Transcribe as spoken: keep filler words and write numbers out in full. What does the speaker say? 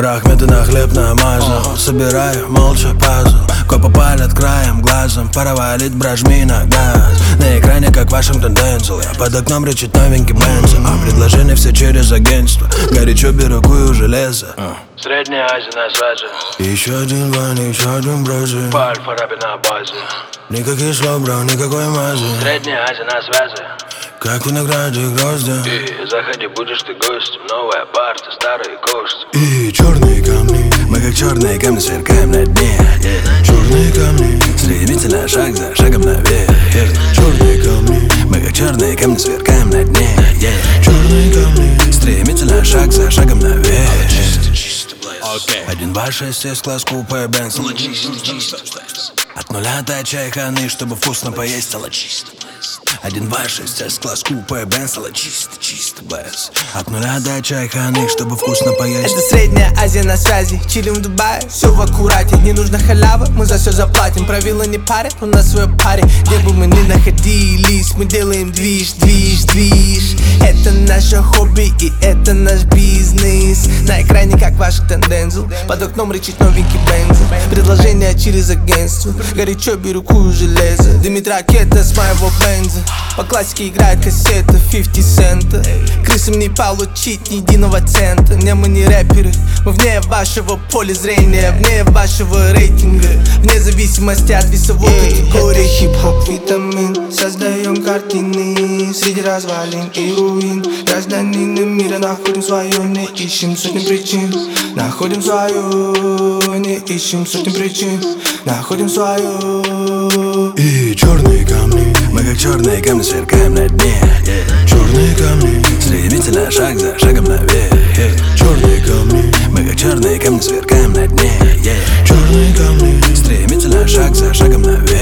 Рахметы на хлеб намазал. Собираю молча пазл. Копы палят краем глазом. Пора валить, брат, жми на газ. На экране как Вашингтон Дензел. Я под окном рычит новенький Бензин. А предложения все через агентство. Горячо беру кую железо. Средняя Азия на связи. Еще один ван, еще один бразы. По Альфа-Раби на базе. Никаких слов, бро, никакой мази. Средняя Азия на связи. Как виноградик грозди. И заходи, будешь ты гостем. Новая парта, старые кости. И черные камни. Мы как черные камни сверкаем на дне. yeah. Черные камни. Стремительно шаг за шагом наверх. yeah. Черные камни. Мы как черные камни сверкаем на дне. yeah. Черные камни. Стремительно шаг за шагом наверх. Okay. Один два шесть с класс купе Бенз. От нуля до чай ханы, чтобы вкусно поесть, стало чисто. Один два шесть с класс купе Бенз, стало чисто, чисто Бенз. От нуля до чай ханы, чтобы вкусно поесть. Это Средняя Азия на связи. Чилим в Дубае, все в аккурате. Не нужно халява, мы за все заплатим. Правила не парят, у нас свой паре. Где бы мы ни находились, мы делаем движ, движ, движ. Это наше хобби и это наш бизнес. На экране как Вашингтон Дензел. Под окном рычит новенький Бензин. Предложение через агентство. Горячо беру кую железо. Дымит ракета с моего бенза. По классике играет кассета пятьдесят цента. Крысам не получить ни единого цента. Не, мы не рэперы, мы вне вашего поля зрения, вне вашего рейтинга, вне зависимости от весовой категории. Это хип-хоп витамин. Создаем картины среди развалин и руин. Гражданины мира находим свое, не ищем сотни причин. Находим свое, не ищем сотни причин. Находим свое. И черные камни. Мы как черные камни сверкаем на дне. yeah. Черные камни. Стремительно шаг за шагом наверх. yeah. Черные камни. Мы как черные камни сверкаем на дне. yeah. Черные камни. Стремительно шаг за шагом наверх.